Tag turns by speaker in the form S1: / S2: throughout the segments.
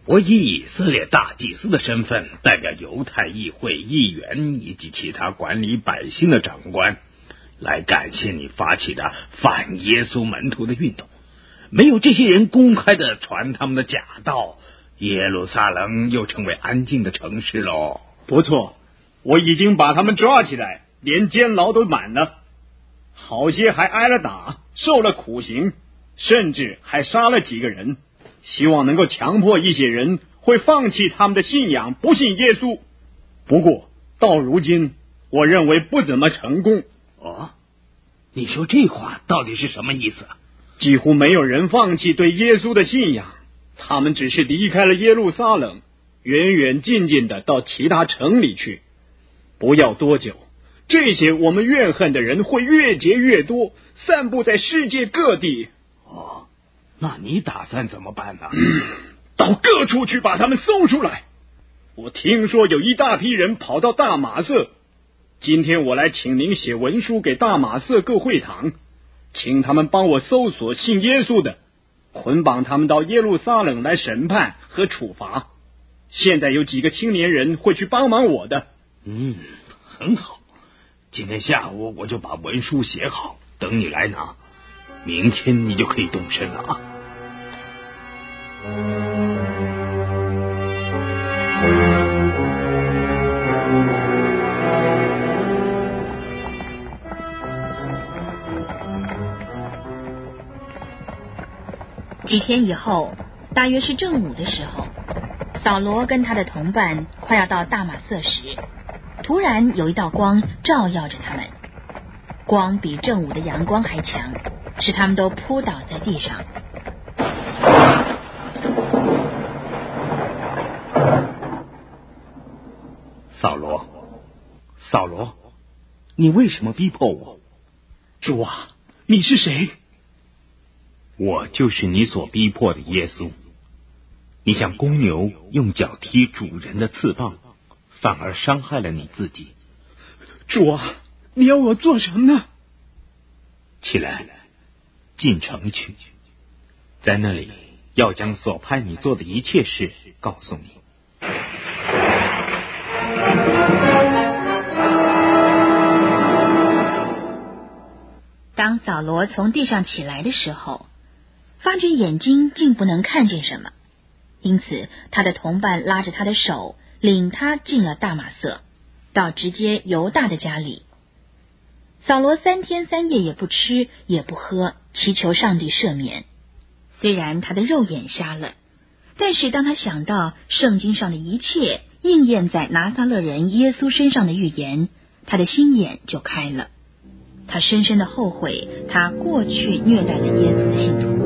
S1: 我以以色列大祭司的身份，代表犹太议会议员以及其他管理百姓的长官，来感谢你发起的反耶稣门徒的运动。没有这些人公开的传他们的假道，耶路撒冷又成为安静的城市喽。
S2: 不错，我已经把他们抓起来，连监牢都满了，好些还挨了打，受了苦刑，甚至还杀了几个人，希望能够强迫一些人会放弃他们的信仰，不信耶稣。不过到如今，我认为不怎么成功。
S1: 哦，你说这话到底是什么意思？
S2: 几乎没有人放弃对耶稣的信仰，他们只是离开了耶路撒冷，远远近近的到其他城里去。不要多久，这些我们怨恨的人会越结越多，散布在世界各地。
S1: 哦，那你打算怎么办呢？
S2: 到各处去把他们搜出来。我听说有一大批人跑到大马色，今天我来请您写文书给大马色各会堂，请他们帮我搜索信耶稣的，捆绑他们到耶路撒冷来审判和处罚。现在有几个青年人会去帮忙我的。
S1: 很好，今天下午我就把文书写好，等你来拿，明天你就可以动身了啊。
S3: 几天以后，大约是正午的时候，扫罗跟他的同伴快要到大马色时，突然有一道光照耀着他们，光比正午的阳光还强，使他们都扑倒在地上。
S1: 扫罗，你为什么逼迫我？
S2: 主啊，你是谁？
S1: 我就是你所逼迫的耶稣。你像公牛用脚踢主人的翅膀，反而伤害了你自己。
S2: 主啊，你要我做什么呢？
S1: 起来，进城去，在那里要将所派你做的一切事告诉你。
S3: 当扫罗从地上起来的时候，发觉眼睛竟不能看见什么，因此他的同伴拉着他的手，领他进了大马色，到直接犹大的家里。扫罗3天3夜也不吃也不喝，祈求上帝赦免。虽然他的肉眼瞎了，但是当他想到圣经上的一切应验在拿撒勒人耶稣身上的预言，他的心眼就开了。他深深的后悔他过去虐待了耶稣的信徒。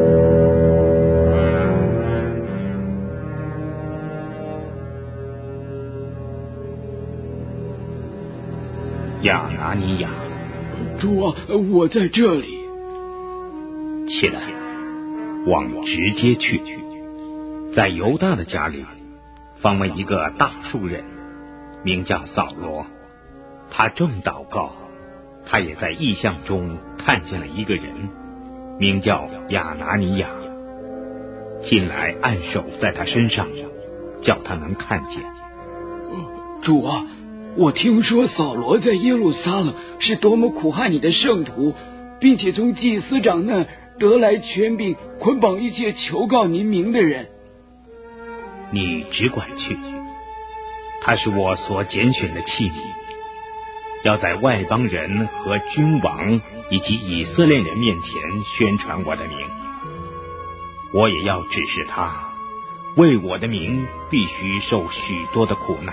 S1: 亚拿尼亚，
S2: 主啊，我在这里。
S1: 起来，往直接去，在犹大的家里访问一个大数人，名叫扫罗。他正祷告，他也在异象中看见了一个人，名叫亚拿尼亚，进来按手在他身上，叫他能看见。
S2: 主啊，我听说扫罗在耶路撒冷是多么苦害你的圣徒，并且从祭司长那得来权柄，捆绑一切求告您名的人。
S1: 你只管去，他是我所拣选的器皿，要在外邦人和君王以及以色列人面前宣传我的名。我也要指示他，为我的名必须受许多的苦难。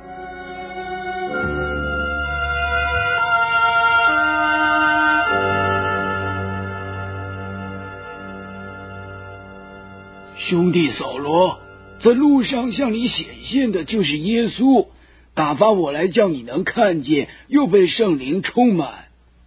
S2: 兄弟扫罗，在路上向你显现的就是耶稣，打发我来叫你能看见，又被圣灵充满。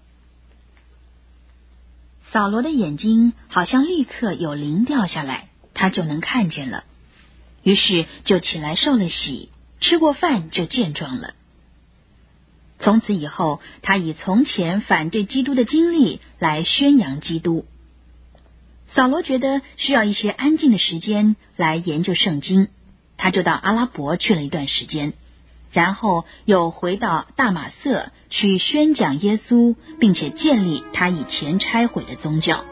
S3: 扫罗的眼睛好像立刻有灵掉下来，他就能看见了，于是就起来受了洗，吃过饭就健壮了。从此以后，他以从前反对基督的经历来宣扬基督。 扫罗觉得需要一些安静的时间来研究圣经，他就到阿拉伯去了一段时间，然后又回到大马色去宣讲耶稣，并且建立他以前拆毁的宗教。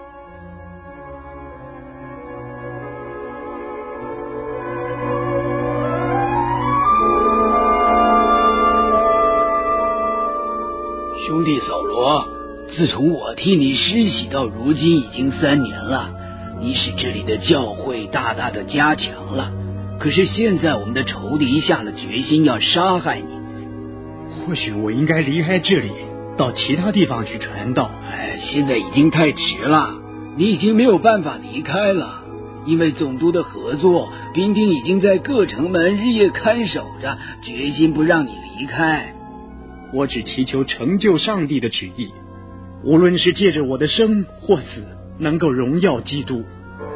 S4: 兄弟扫罗，自从我替你施洗到如今已经3年了，你使这里的教会大大的加强了。可是现在我们的仇敌下了决心要杀害你。
S2: 或许我应该离开这里，到其他地方去传道。
S4: 现在已经太迟了，你已经没有办法离开了，因为总督的合作，兵丁已经在各城门日夜看守着，决心不让你离开。
S2: 我只祈求成就上帝的旨意，无论是借着我的生或死，能够荣耀基督。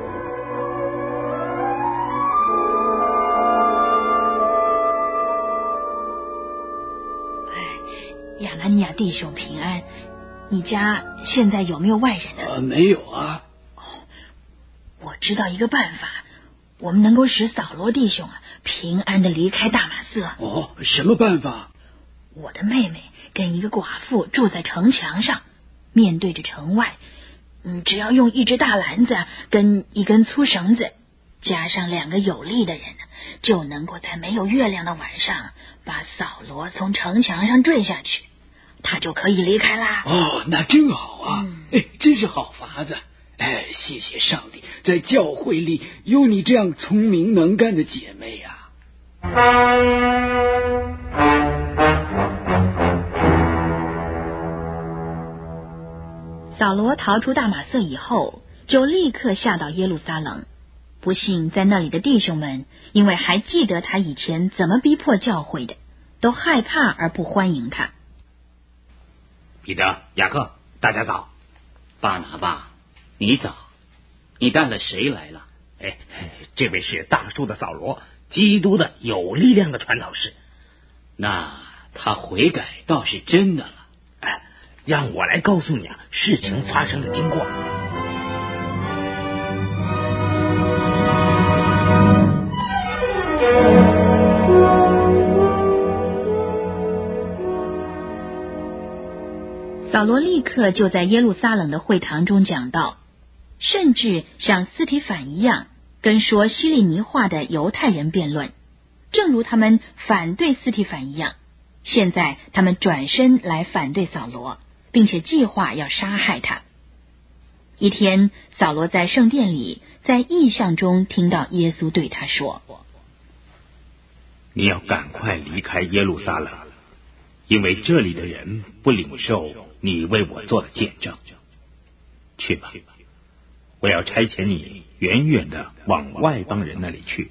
S3: 亚拿尼亚弟兄平安，你家现在有没有外人呢？
S4: 没有啊。
S3: 我知道一个办法，我们能够使扫罗弟兄平安的离开大马色。
S4: 什么办法？
S3: 我的妹妹跟一个寡妇住在城墙上，面对着城外。只要用一只大篮子跟一根粗绳子，加上2个有力的人，就能够在没有月亮的晚上把扫罗从城墙上坠下去，他就可以离开啦。
S4: 那真好啊！真是好法子。谢谢上帝，在教会里有你这样聪明能干的姐妹啊。
S3: 扫罗逃出大马色以后，就立刻下到耶路撒冷。不幸在那里的弟兄们，因为还记得他以前怎么逼迫教会的，都害怕而不欢迎他。
S1: 彼得、雅各，大家早。
S5: 巴拿巴，你早。你带了谁来了？
S1: 这位是大树的扫罗，基督的有力量的传导士。
S5: 那他悔改倒是真的了。
S1: 让我来告诉你事情发生的经过。
S3: 扫罗立刻就在耶路撒冷的会堂中讲道，甚至像斯提反一样，跟说希利尼话的犹太人辩论，正如他们反对斯提反一样。现在他们转身来反对扫罗，并且计划要杀害他。一天，扫罗在圣殿里，在异象中听到耶稣对他说：
S1: 你要赶快离开耶路撒冷，因为这里的人不领受你为我做的见证。去吧，我要差遣你远远的往外邦人那里去。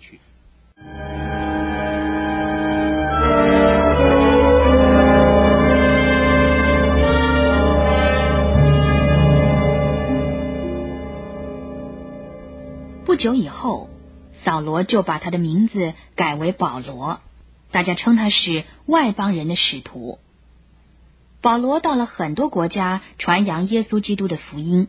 S3: 不久以后，扫罗就把他的名字改为保罗，大家称他是外邦人的使徒。保罗到了很多国家，传扬耶稣基督的福音。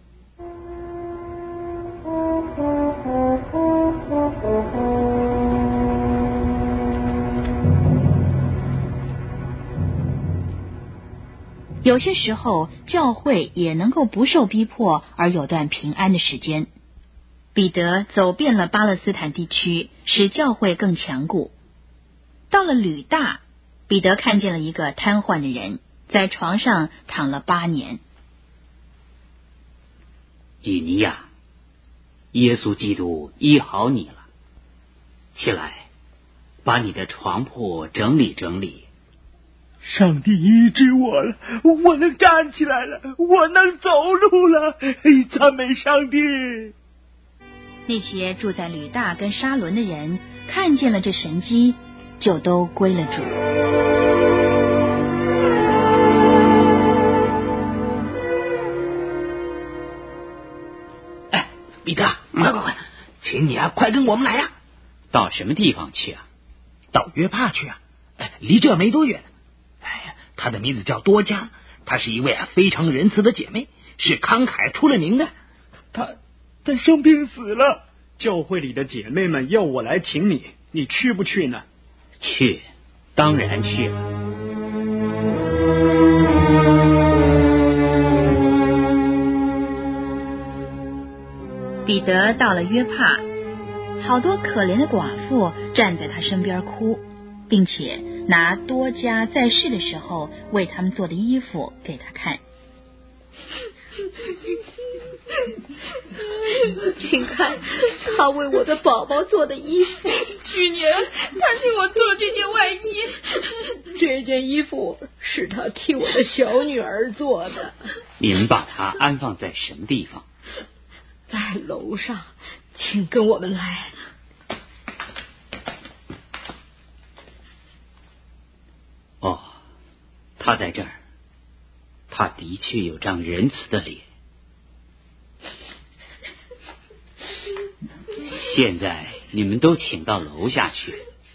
S3: 有些时候，教会也能够不受逼迫而有段平安的时间。彼得走遍了巴勒斯坦地区，使教会更强固。到了吕大，彼得看见了一个瘫痪的人，在床上躺了8年。
S5: 以尼亚，耶稣基督医好你了，起来，把你的床铺整理整理。
S4: 上帝医治我了，我能站起来了，我能走路了，赞美上帝。
S3: 那些住在吕大跟沙伦的人看见了这神迹，就都归了主。
S1: 彼得，快，请你快跟我们来
S5: 到什么地方去啊？
S1: 到约帕去离这没多远。她的名字叫多加，她是一位非常仁慈的姐妹，是慷慨出了名的。
S2: 他生病死了。教会里的姐妹们要我来请你，你去不去呢？
S5: 去，当然去了。
S3: 彼得到了约帕，好多可怜的寡妇站在他身边哭，并且拿多加在世的时候为他们做的衣服给他看。
S6: 请看他为我的宝宝做的衣服。
S7: 去年他替我做了这件外衣，
S6: 这件衣服是他替我的小女儿做的。
S5: 你们把它安放在什么地方？
S6: 在楼上，请跟我们来。
S5: 哦，他在这儿，他的确有张仁慈的脸。现在你们都请到楼下去。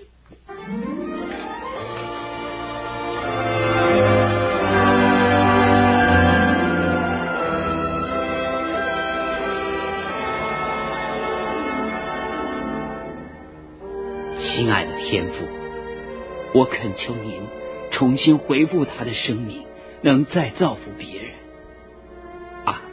S5: 亲爱的天父，我恳求您重新恢复他的生命，能再造福别人。啊，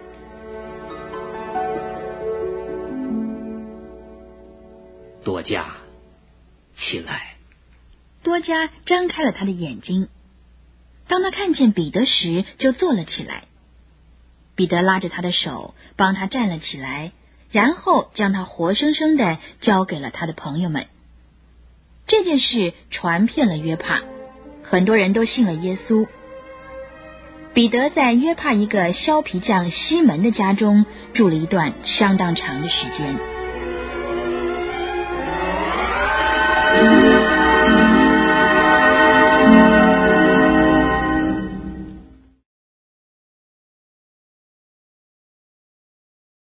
S5: 多加，起来。
S3: 多加张开了他的眼睛，当他看见彼得时，就坐了起来。彼得拉着他的手，帮他站了起来，然后将他活生生的交给了他的朋友们。这件事传遍了约帕，很多人都信了耶稣。彼得在约帕一个削皮匠西门的家中住了一段相当长的时间。